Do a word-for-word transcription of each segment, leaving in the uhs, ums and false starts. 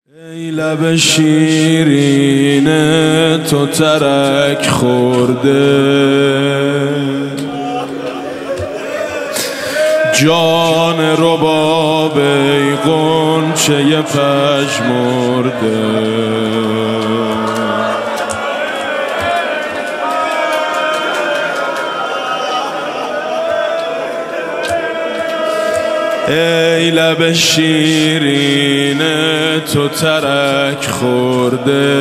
ای لب شیرین تو ترک خورده، جان رباب ای غنچه پژمرده. ای لب شیرین تو ترک خورده،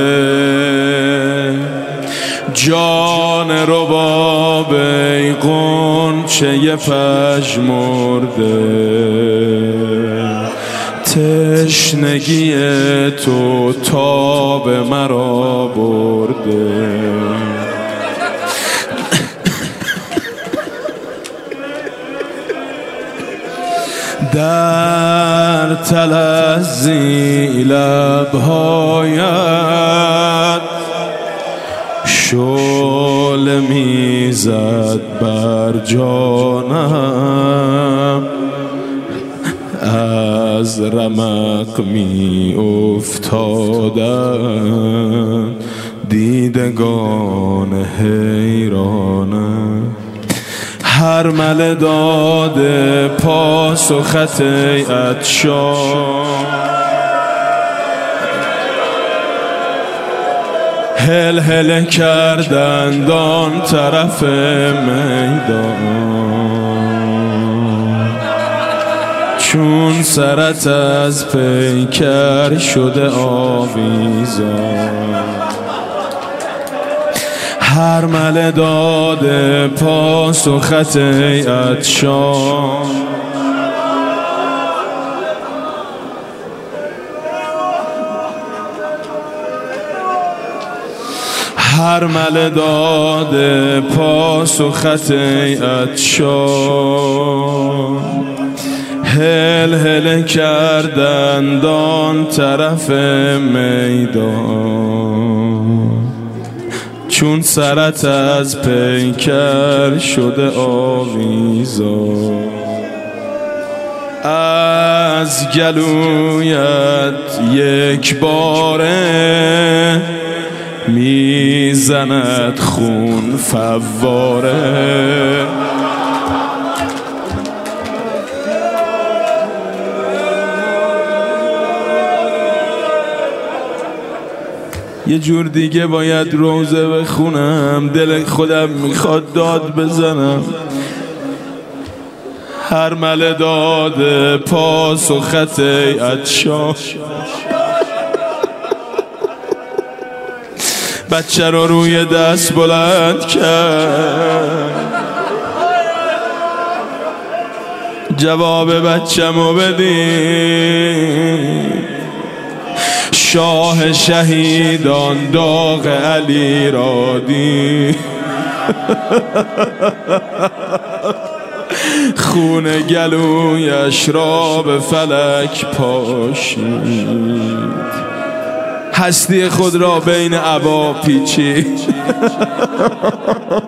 جان رباب ای غنچه پژمرده. تشنگی تو تاب مرا برده، در تلظی لبهایت شعله میزد بر جانم، از رمق می افتادن دیدگان حیرانم. هر مله داده پاسخت ای عطشان، هل هل کردند آن طرف میدان، چون سرت از پیکر شده آویزان. هر مله داده پاسخت ای عطشان، هر مله داده پاسخت ای عطشان. هل هل کردند آن طرف میدان، چون سرت از پیکر شده آویزان. از گلویت یک باره میزند خون فواره، یه جور دیگه باید روزه بخونم، دل خودم میخواد داد بزنم. هر مله داده پاسخت ای عطشان، بچه رو روی دست بلند کرد، جواب بچه‌مو بدین. شاه شهیدان داغ علی را دید، خون گلویش را به فلک پاشید، هستی خود را بین عبا پیچید.